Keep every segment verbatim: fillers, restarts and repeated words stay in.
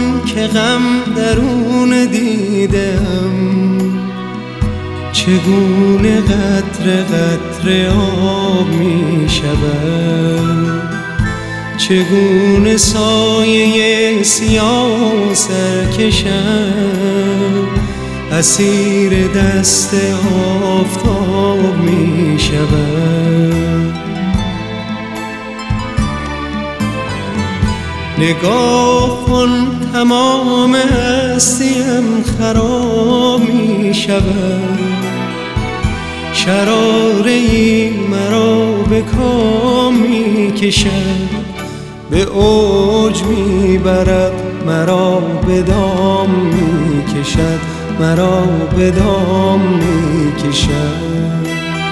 که غم درون دیدم، چگونه قطره قطره آب می شود، چگونه سایه سیاه سرکشم اسیر دست آفتاب می شود. نگاه کن تمام هستیم خراب می شود، شراره‌ای مرا به کام می کشد، به اوج می برد مرا به دام می کشد، مرا به دام می کشد.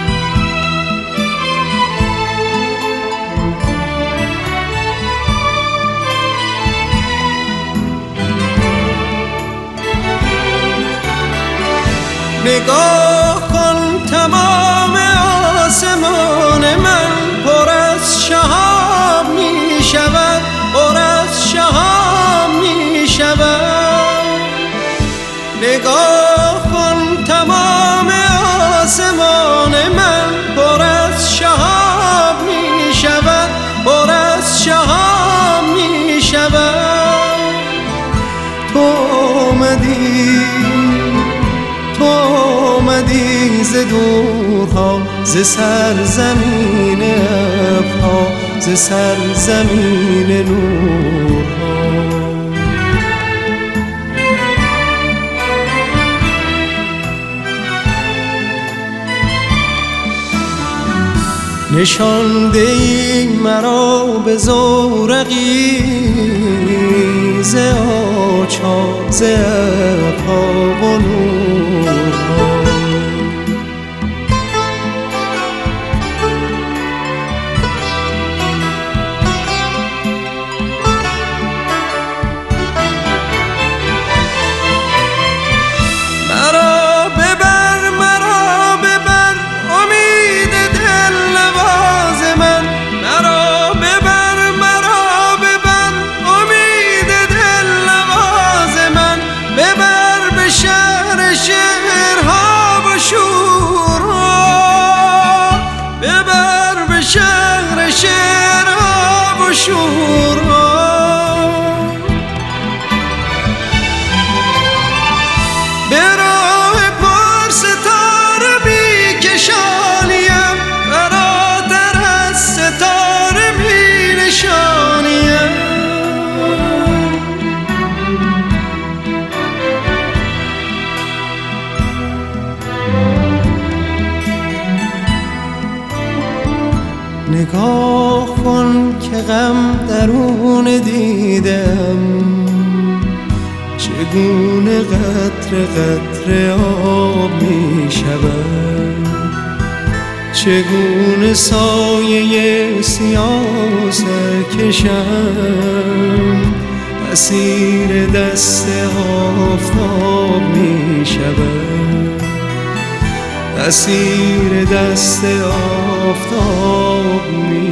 نگاه کن تمام آسمان من پر از شهاب می شود، پر از شهاب می شود. نگاه کن تمام آسمان من پر از شهاب می شود، پر از شهاب می شود. تو آمدی، تو آمدی ز دورها، ز سرزمین ابرها، ز سرزمین نورها. نشانده‌ای مرا به زورقی ز آچار، ز ابرها و نورها. شهر شعرها و شورها. به راه پر ستاره می کشانیم، فراتر از ستاره می نشانیم. نگاه کن که غم درون دیدم، چگونه قطره قطره آب می شود، چگونه سایه سیاه سرکشم اسیر دست آفتاب می شود، اسیر دست آفتاب می